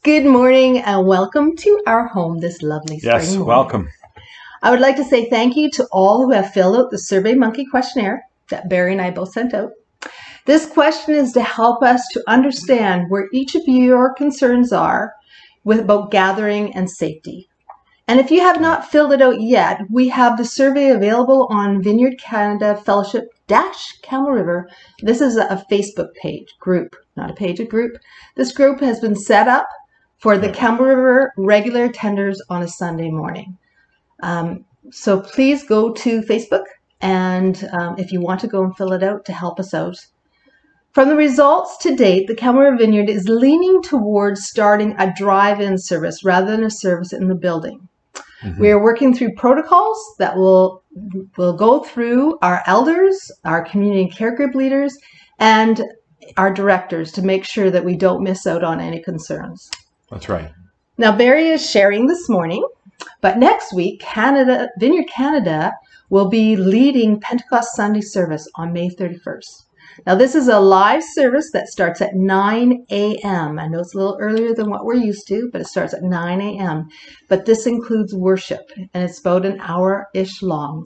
Good morning and welcome to our home this lovely spring morning. Yes, welcome. I would like to say thank you to all who have filled out the SurveyMonkey questionnaire that Barry and I both sent out. This question is to help us to understand where each of your concerns are about gathering and safety. And if you have not filled it out yet, we have the survey available on Vineyard Canada Fellowship Camel River. This is a Facebook group, not a page, a group. This group has been set up for the Camel River regular attenders on a Sunday morning. So please go to Facebook and if you want to go and fill it out to help us out. From the results to date, the Camel River Vineyard is leaning towards starting a drive-in service rather than a service in the building. We are working through protocols that will go through our elders, our community care group leaders, and our directors to make sure that we don't miss out on any concerns. That's right. Now, Barry is sharing this morning, but next week, Vineyard Canada will be leading Pentecost Sunday service on May 31st. Now, this is a live service that starts at 9 a.m. I know it's a little earlier than what we're used to, but it starts at 9 a.m. But this includes worship, and it's about an hour-ish long.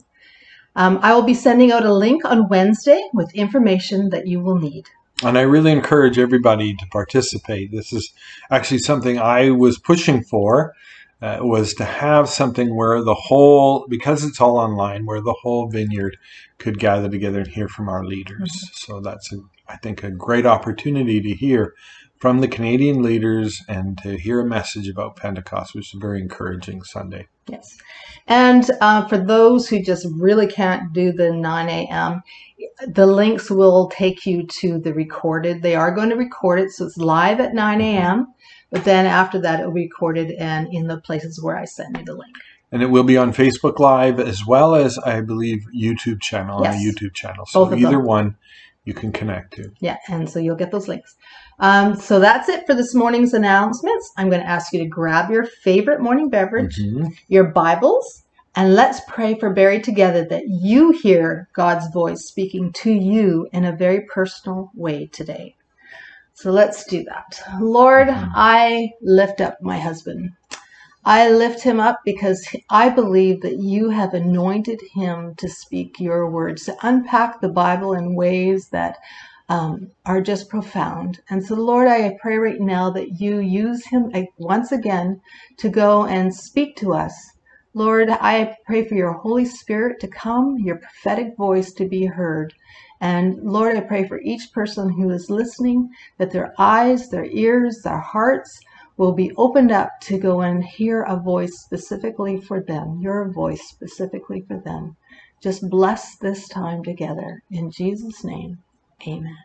I will be sending out a link on Wednesday with information that you will need. And I really encourage everybody to participate. This is actually something I was pushing for, was to have something where the whole, because it's all online, where the whole vineyard could gather together and hear from our leaders. So that's, I think, a great opportunity to hear from the Canadian leaders and to hear a message about Pentecost, which is a very encouraging Sunday. Yes. And for those who just really can't do the 9 a.m., the links will take you to the recorded. They are going to record it, so it's live at 9 a.m., but then after that, it'll be recorded and in the places where I send you the link. And it will be on Facebook Live as well as, I believe, YouTube channel, yes. on a YouTube channel. So either one you can connect to. Yeah, and so you'll get those links. So that's it for this morning's announcements. I'm going to ask you to grab your favorite morning beverage, your Bibles, and let's pray for Barry together that you hear God's voice speaking to you in a very personal way today. So let's do that. Lord, I lift up my husband. I lift him up because I believe that you have anointed him to speak your words, to unpack the Bible in ways that are just profound. And so, Lord, I pray right now that you use him once again to go and speak to us. Lord, I pray for your Holy Spirit to come, your prophetic voice to be heard. And Lord, I pray for each person who is listening, that their eyes, their ears, their hearts will be opened up to go and hear a voice specifically for them, your voice specifically for them. Just bless this time together. In Jesus' name, amen.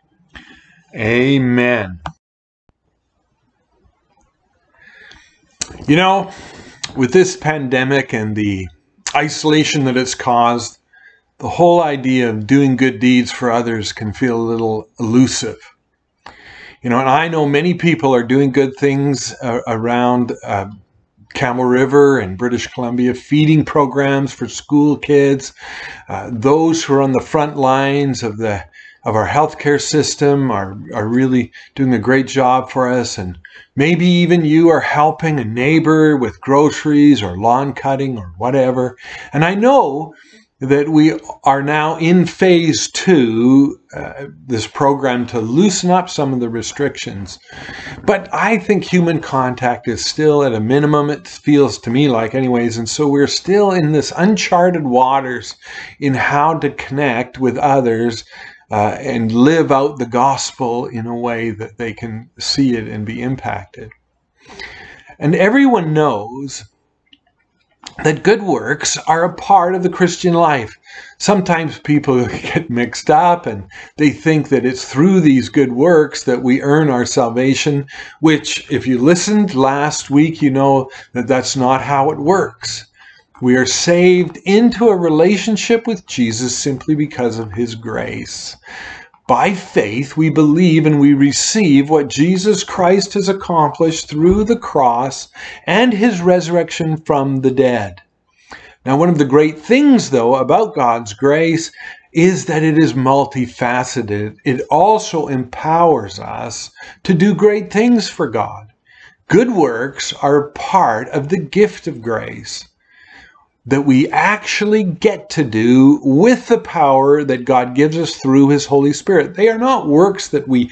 Amen. You know, with this pandemic and the isolation that it's caused, the whole idea of doing good deeds for others can feel a little elusive. You know, and I know many people are doing good things around Camel River and British Columbia, feeding programs for school kids. Those who are on the front lines of our healthcare system are really doing a great job for us. And maybe even you are helping a neighbor with groceries or lawn cutting or whatever. And I know that we are now in phase 2, this program to loosen up some of the restrictions. But I think human contact is still at a minimum, it feels to me like anyways. And so we're still in this uncharted waters in how to connect with others and live out the gospel in a way that they can see it and be impacted. And everyone knows that good works are a part of the Christian life. Sometimes people get mixed up and they think that it's through these good works that we earn our salvation, which if you listened last week, you know that that's not how it works. We are saved into a relationship with Jesus simply because of his grace. By faith, we believe and we receive what Jesus Christ has accomplished through the cross and his resurrection from the dead. Now, one of the great things, though, about God's grace is that it is multifaceted. It also empowers us to do great things for God. Good works are part of the gift of grace that we actually get to do with the power that God gives us through His Holy Spirit. They are not works that we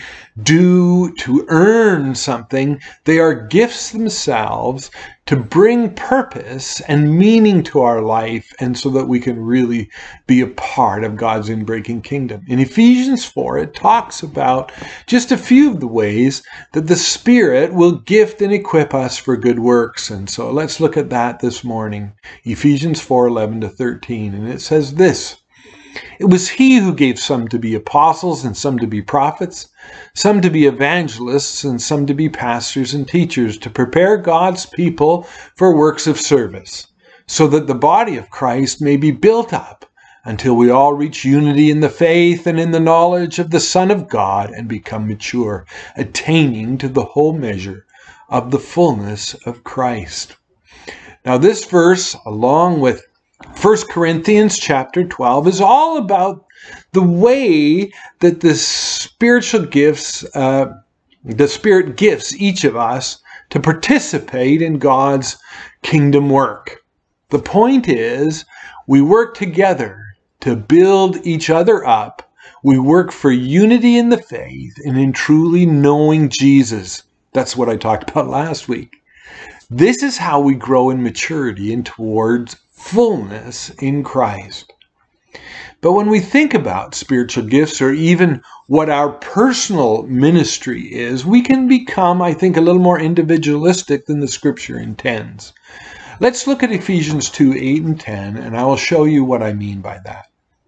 do to earn something. They are gifts themselves to bring purpose and meaning to our life, and so that we can really be a part of God's inbreaking kingdom. In Ephesians 4, it talks about just a few of the ways that the Spirit will gift and equip us for good works. And so let's look at that this morning. Ephesians 4:11-13, and it says this: "It was He who gave some to be apostles, and some to be prophets, some to be evangelists, and some to be pastors and teachers, to prepare God's people for works of service, so that the body of Christ may be built up until we all reach unity in the faith and in the knowledge of the Son of God and become mature, attaining to the whole measure of the fullness of Christ." Now this verse, along with 1 Corinthians chapter 12, is all about the way that the spiritual gifts, the Spirit gifts each of us to participate in God's kingdom work. The point is, we work together to build each other up. We work for unity in the faith and in truly knowing Jesus. That's what I talked about last week. This is how we grow in maturity and towards fullness in Christ. But when we think about spiritual gifts, or even what our personal ministry is, we can become, I think, a little more individualistic than the Scripture intends. Let's look at Ephesians 2:8-10, and I will show you what I mean by that.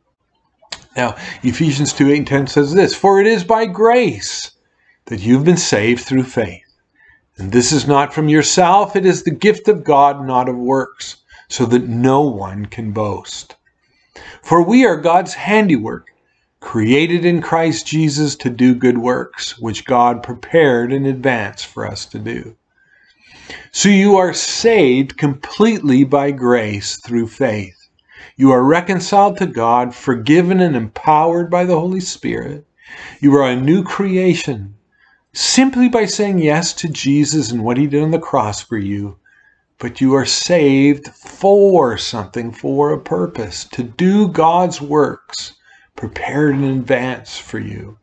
Now, Ephesians 2:8-10 says this: "For it is by grace that you've been saved through faith. And this is not from yourself, it is the gift of God, not of works, so that no one can boast. For we are God's handiwork, created in Christ Jesus to do good works, which God prepared in advance for us to do." So you are saved completely by grace through faith. You are reconciled to God, forgiven and empowered by the Holy Spirit. You are a new creation simply by saying yes to Jesus and what He did on the cross for you. But you are saved for something, for a purpose, to do God's works prepared in advance for you.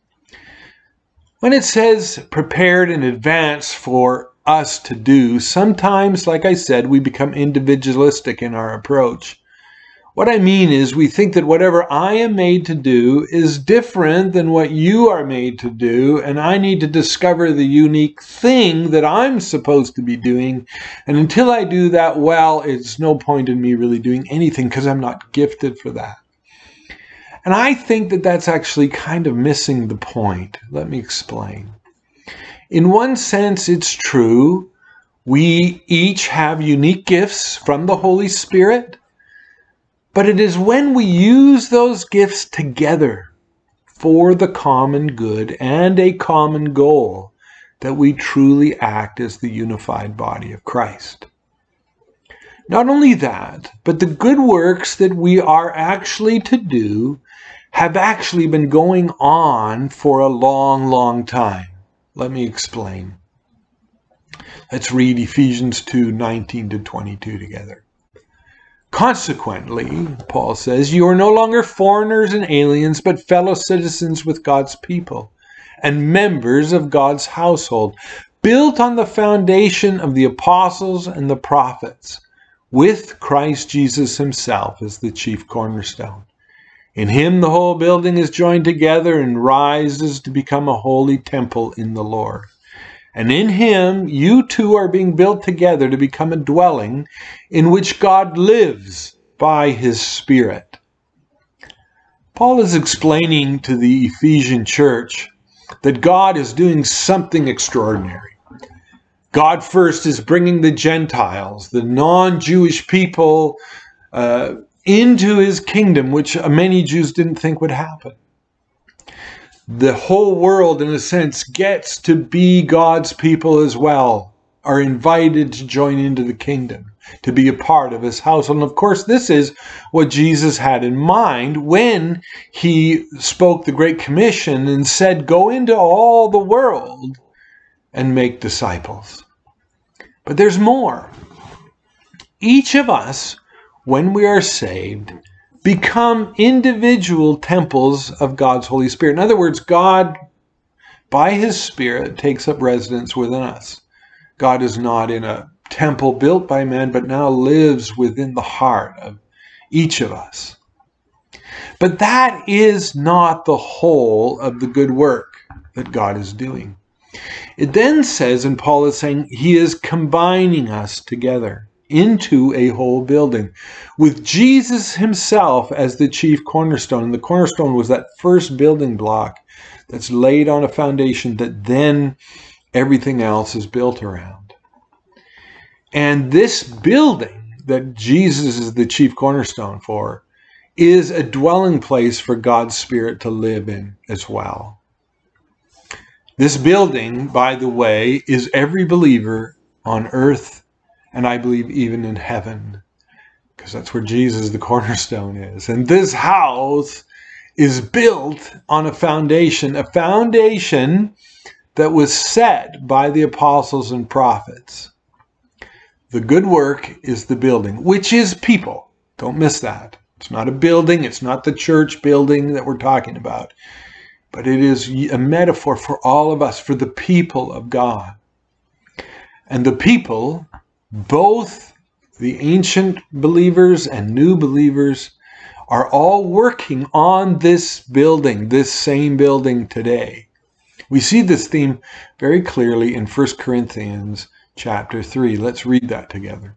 When it says prepared in advance for us to do, sometimes, like I said, we become individualistic in our approach. What I mean is, we think that whatever I am made to do is different than what you are made to do, and I need to discover the unique thing that I'm supposed to be doing. And until I do that well, it's no point in me really doing anything, because I'm not gifted for that. And I think that that's actually kind of missing the point. Let me explain. In one sense, it's true. We each have unique gifts from the Holy Spirit. But it is when we use those gifts together for the common good and a common goal that we truly act as the unified body of Christ. Not only that, but the good works that we are actually to do have actually been going on for a long, long time. Let me explain. Let's read Ephesians 2:19-22 together. "Consequently," Paul says, "you are no longer foreigners and aliens, but fellow citizens with God's people and members of God's household, built on the foundation of the apostles and the prophets, with Christ Jesus Himself as the chief cornerstone. In Him the whole building is joined together and rises to become a holy temple in the Lord. And in Him, you two are being built together to become a dwelling in which God lives by His Spirit." Paul is explaining to the Ephesian church that God is doing something extraordinary. God first is bringing the Gentiles, the non-Jewish people, into His kingdom, which many Jews didn't think would happen. The whole world, in a sense, gets to be God's people as well, are invited to join into the kingdom, to be a part of His household. And of course, this is what Jesus had in mind when He spoke the Great Commission and said, "Go into all the world and make disciples." But there's more. Each of us, when we are saved, become individual temples of God's Holy Spirit. In other words, God, by His Spirit, takes up residence within us. God is not in a temple built by man, but now lives within the heart of each of us. But that is not the whole of the good work that God is doing. It then says, and Paul is saying, He is combining us together into a whole building, with Jesus Himself as the chief cornerstone. And the cornerstone was that first building block that's laid on a foundation that then everything else is built around. And this building that Jesus is the chief cornerstone for is a dwelling place for God's Spirit to live in as well. This building, by the way, is every believer on earth, and I believe even in heaven, because that's where Jesus, the cornerstone, is. And this house is built on a foundation that was set by the apostles and prophets. The good work is the building, which is people. Don't miss that. It's not a building. It's not the church building that we're talking about. But it is a metaphor for all of us, for the people of God. And the people, both the ancient believers and new believers, are all working on this building, this same building today. We see this theme very clearly in 1 Corinthians chapter 3. Let's read that together.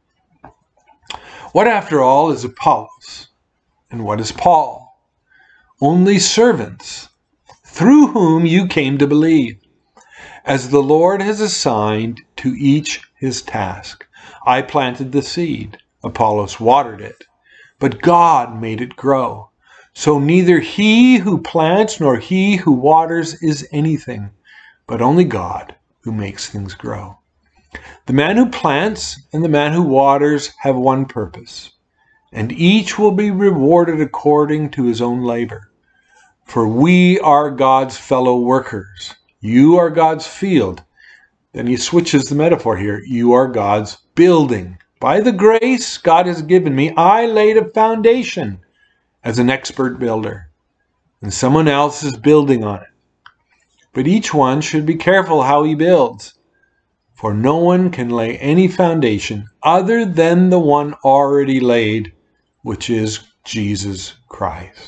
What, after all, is Apollos? And what is Paul? Only servants, through whom you came to believe, as the Lord has assigned to each his task. I planted the seed, Apollos watered it, but God made it grow. So neither he who plants nor he who waters is anything, but only God who makes things grow. The man who plants and the man who waters have one purpose, and each will be rewarded according to his own labor. For we are God's fellow workers. You are God's field. Then he switches the metaphor here. You are God's building. By the grace God has given me, I laid a foundation as an expert builder, and someone else is building on it. But each one should be careful how he builds, for no one can lay any foundation other than the one already laid, which is Jesus Christ.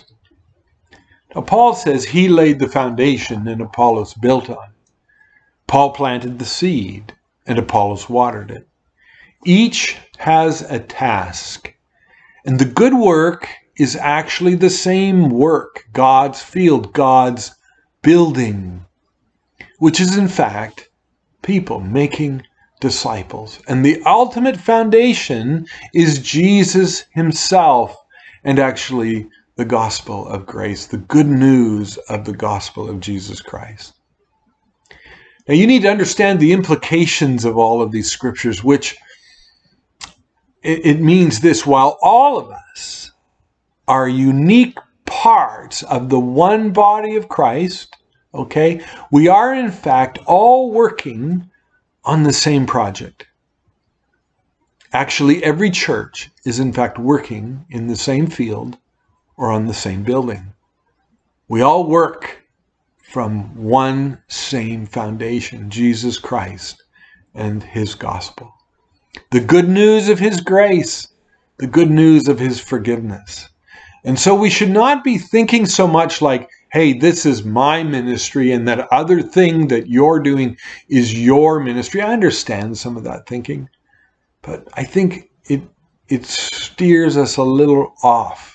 Now, Paul says he laid the foundation and Apollos built on. Paul planted the seed and Apollos watered it. Each has a task, and the good work is actually the same work, God's field, God's building, which is in fact people making disciples. And the ultimate foundation is Jesus Himself, and actually the gospel of grace, the good news of the gospel of Jesus Christ. Now you need to understand the implications of all of these scriptures, which it means this: while all of us are unique parts of the one body of Christ, okay, we are in fact all working on the same project. Actually, every church is in fact working in the same field or on the same building. We all work from one same foundation, Jesus Christ and His gospel. The good news of His grace, the good news of His forgiveness. And so we should not be thinking so much like, hey, this is my ministry and that other thing that you're doing is your ministry. I understand some of that thinking, but I think it steers us a little off.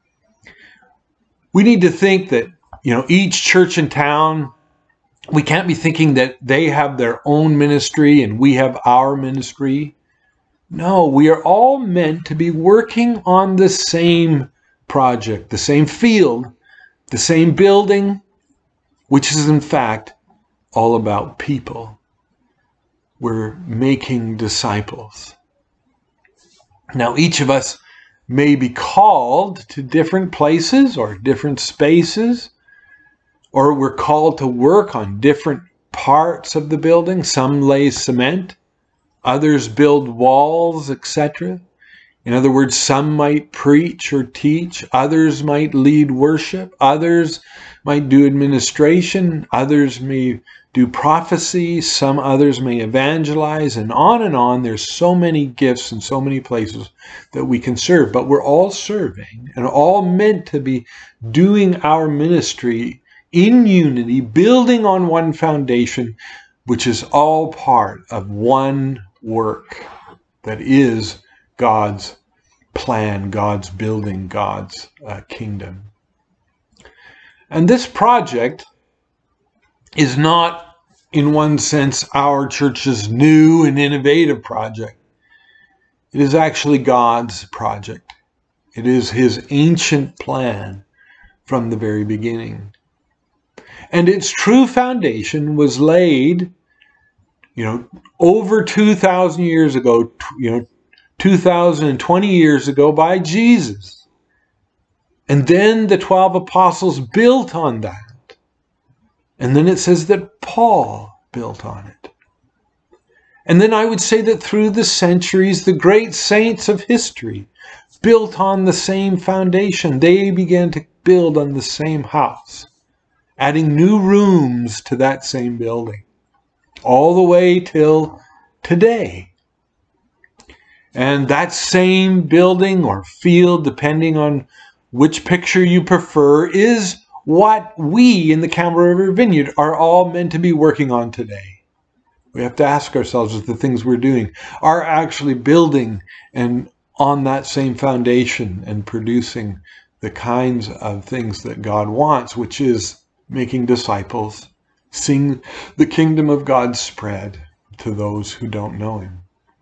We need to think that, each church in town, we can't be thinking that they have their own ministry and we have our ministry. No, we are all meant to be working on the same project, the same field, the same building, which is in fact all about people. We're making disciples. Now, each of us may be called to different places or different spaces, or we're called to work on different parts of the building. Some lay cement, Others build walls, etc. In other words, some might preach or teach. Others might lead worship. Others might do administration. Others may do prophecy. Some others may evangelize, and on and on. There's so many gifts and so many places that we can serve. But we're all serving and all meant to be doing our ministry in unity, building on one foundation, which is all part of one work that is God's plan, God's building, God's kingdom. And this project is not, in one sense, our church's new and innovative project. It is actually God's project. It is his ancient plan from the very beginning. And its true foundation was laid, over 2,000 years ago, 2,020 years ago by Jesus. And then the 12 apostles built on that. And then it says that Paul built on it. And then I would say that through the centuries, the great saints of history built on the same foundation. They began to build on the same house, adding new rooms to that same building, all the way till today. And that same building or field, depending on which picture you prefer, is what we in the Campbell River Vineyard are all meant to be working on today. We have to ask ourselves if the things we're doing are actually building and on that same foundation and producing the kinds of things that God wants, which is making disciples, seeing the kingdom of God spread to those who don't know him.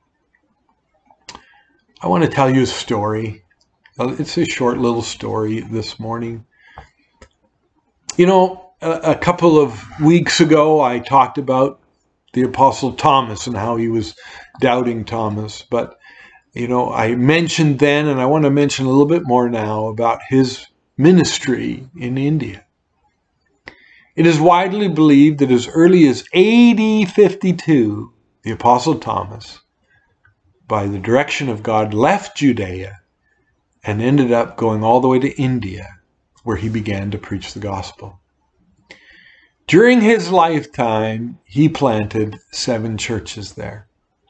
I want to tell you a story. It's a short little story this morning. A couple of weeks ago, I talked about the Apostle Thomas and how he was doubting Thomas. But, I mentioned then, and I want to mention a little bit more now, about his ministry in India. It is widely believed that as early as AD 52, the Apostle Thomas, by the direction of God, left Judea and ended up going all the way to India, where he began to preach the gospel. During his lifetime, he planted 7 churches there.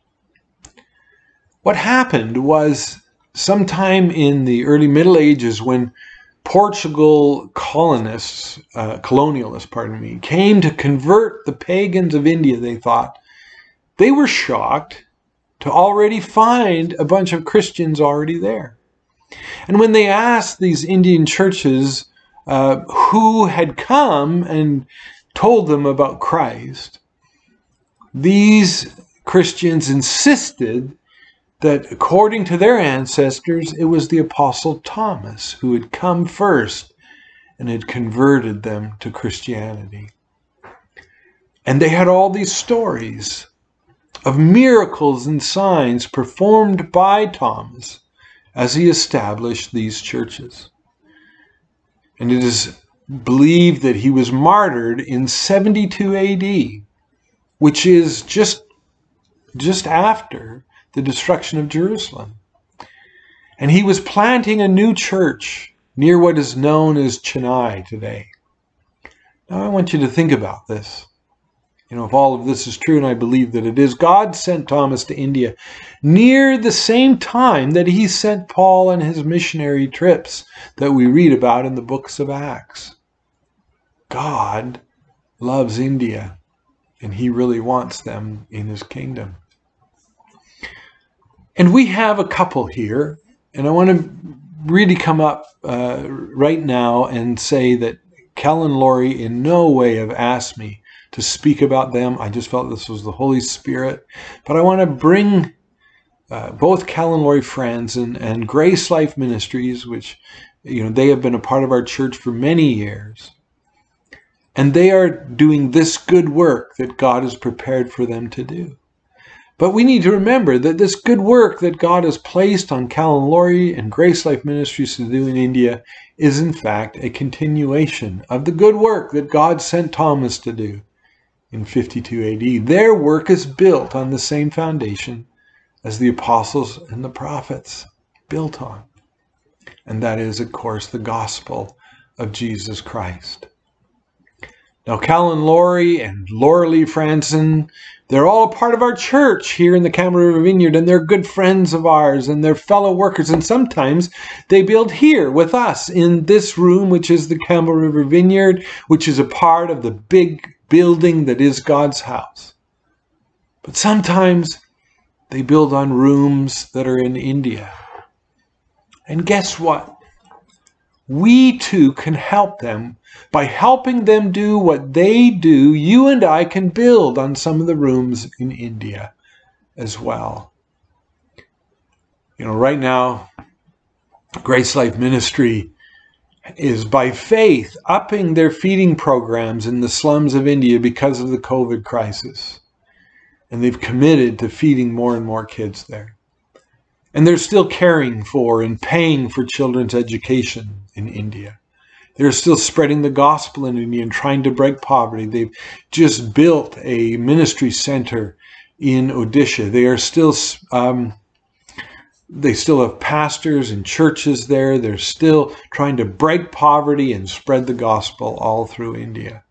What happened was sometime in the early Middle Ages, when Portugal colonialists, came to convert the pagans of India, they thought, they were shocked to already find a bunch of Christians already there. And when they asked these Indian churches who had come and told them about Christ, these Christians insisted that according to their ancestors, it was the Apostle Thomas who had come first and had converted them to Christianity. And they had all these stories of miracles and signs performed by Thomas as he established these churches. And it is believed that he was martyred in 72 AD, which is just after the destruction of Jerusalem. And he was planting a new church near what is known as Chennai today. Now I want you to think about this. If all of this is true, and I believe that it is, God sent Thomas to India near the same time that he sent Paul on his missionary trips that we read about in the books of Acts. God loves India, and he really wants them in his kingdom. And we have a couple here, and I want to really come up right now and say that Cal and Lori in no way have asked me to speak about them. I just felt this was the Holy Spirit. But I want to bring both Cal and Lori Franz and Grace Life Ministries, which they have been a part of our church for many years. And they are doing this good work that God has prepared for them to do. But we need to remember that this good work that God has placed on Cal and Lori and Grace Life Ministries to do in India is in fact a continuation of the good work that God sent Thomas to do in 52 AD. Their work is built on the same foundation as the apostles and the prophets built on. And that is, of course, the gospel of Jesus Christ. Now, Cal and Lori and Laura Lee Franson, they're all a part of our church here in the Campbell River Vineyard, and they're good friends of ours, and they're fellow workers, and sometimes they build here with us in this room, which is the Campbell River Vineyard, which is a part of the big building that is God's house. But sometimes they build on rooms that are in India. And guess what? We too can help them. By helping them do what they do, you and I can build on some of the rooms in India as well. You know, right now, Grace Life Ministry is by faith upping their feeding programs in the slums of India because of the COVID crisis. And they've committed to feeding more and more kids there. And they're still caring for and paying for children's education in India. They're still spreading the gospel in India and trying to break poverty. They've just built a ministry center in Odisha. They are still, they still have pastors and churches there. They're still trying to break poverty and spread the gospel all through India.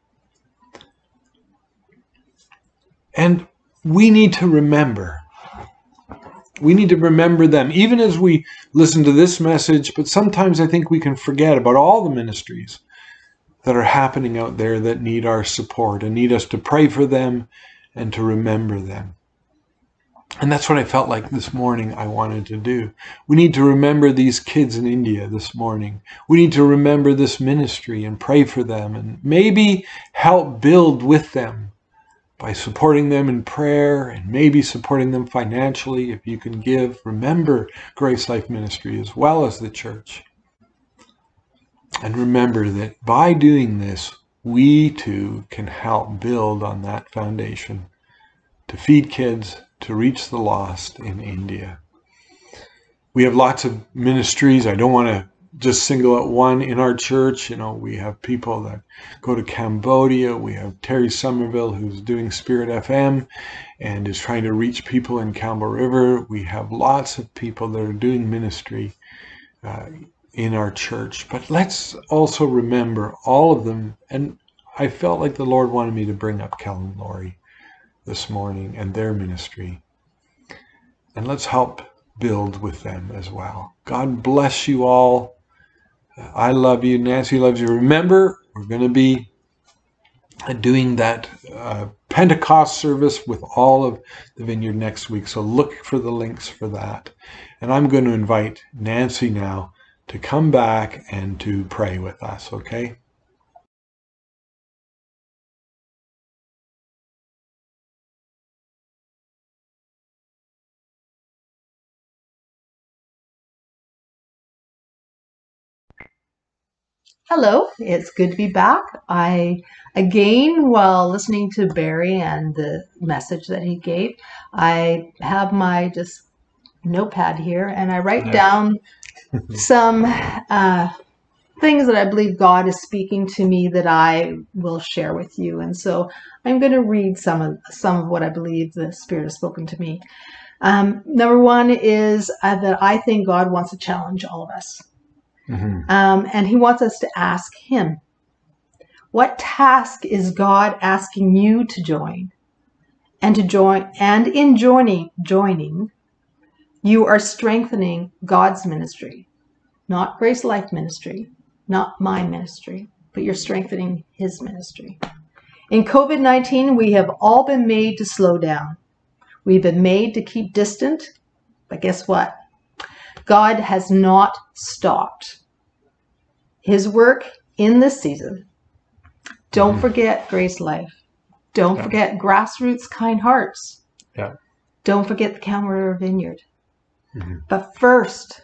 And we need to remember. We need to remember them, even as we listen to this message, but sometimes I think we can forget about all the ministries that are happening out there that need our support and need us to pray for them and to remember them. And that's what I felt like this morning I wanted to do. We need to remember these kids in India this morning. We need to remember this ministry and pray for them and maybe help build with them by supporting them in prayer and maybe supporting them financially if you can give. Remember Grace Life Ministry as well as the church. And remember that by doing this, we too can help build on that foundation to feed kids, to reach the lost in India. We have lots of ministries. I don't want to just single out one in our church. You know, we have people that go to Cambodia. We have Terry Somerville, who's doing Spirit FM and is trying to reach people in Campbell River. We have lots of people that are doing ministry in our church. But let's also remember all of them. And I felt like the Lord wanted me to bring up Cal and Lori this morning and their ministry. And let's help build with them as well. God bless you all. I love you. Nancy loves you. Remember, we're going to be doing that Pentecost service with all of the Vineyard next week. So look for the links for that. And I'm going to invite Nancy now to come back and to pray with us, okay? Hello, it's good to be back. While listening to Barry and the message that he gave, I have my just notepad here and I write down some things that I believe God is speaking to me that I will share with you. And so I'm going to read some of what I believe the Spirit has spoken to me. Number one is that I think God wants to challenge all of us. Mm-hmm. And he wants us to ask him, what task is God asking you to join? And in joining, you are strengthening God's ministry, not Grace Life Ministry, not my ministry, but you're strengthening his ministry. In COVID-19, we have all been made to slow down. We've been made to keep distant, but guess what? God has not stopped his work in this season. Don't forget Grace Life. Don't forget Grassroots Kind Hearts. Yeah. Don't forget the Campbell River Vineyard. Mm-hmm. But first,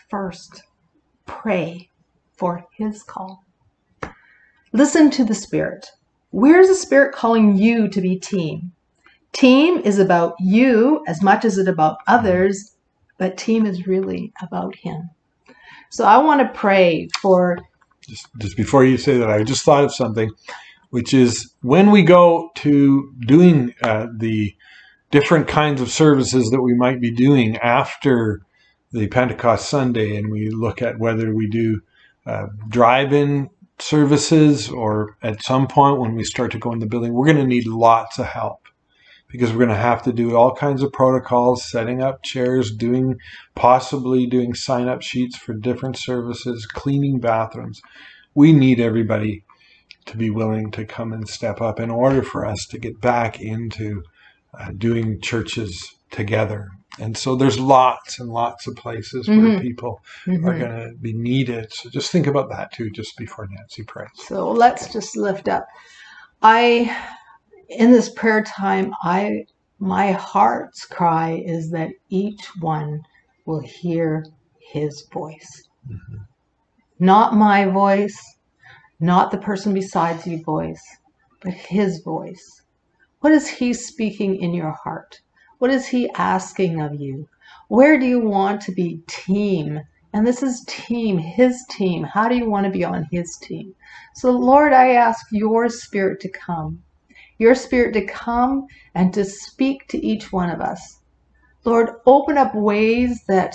pray for his call. Listen to the Spirit. Where's the Spirit calling you to be team? Team is about you as much as it's about others, but team is really about him. So I want to pray for... Just before you say that, I just thought of something. which is when we go to doing the different kinds of services that we might be doing after the Pentecost Sunday, and we look at whether we do drive-in services, or at some point when we start to go in the building, we're going to need lots of help, because we're going to have to do all kinds of protocols, setting up chairs, possibly doing sign-up sheets for different services, cleaning bathrooms. We need everybody to be willing to come and step up in order for us to get back into doing churches together. And so there's lots and lots of places where people are going to be needed. So just think about that too, just before Nancy prays. So let's just lift up. In this prayer time, my heart's cry is that each one will hear his voice. Not my voice, not the person beside you's voice, but his voice. What is he speaking in your heart? What is he asking of you? Where do you want to be team? And this is team, his team. How do you want to be on his team? So Lord, I ask your Spirit to come. Your Spirit to come and to speak to each one of us. Lord, open up ways that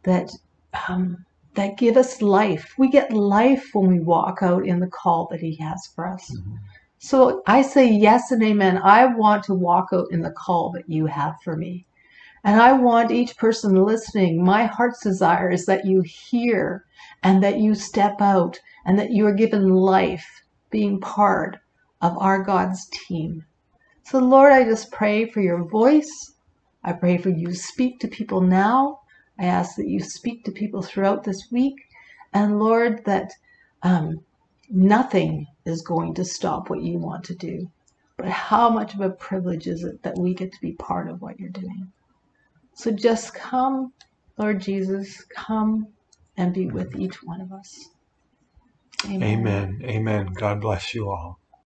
give us life. We get life when we walk out in the call that he has for us. So I say yes and amen. I want to walk out in the call that you have for me. And I want each person listening, my heart's desire is that you hear and that you step out and that you are given life being part of our God's team. So Lord, I just pray for your voice. I pray for you to speak to people now. I ask that you speak to people throughout this week. And Lord, that nothing is going to stop what you want to do. But how much of a privilege is it that we get to be part of what you're doing? So just come, Lord Jesus, come and be with each one of us. Amen. Amen. Amen. God bless you all.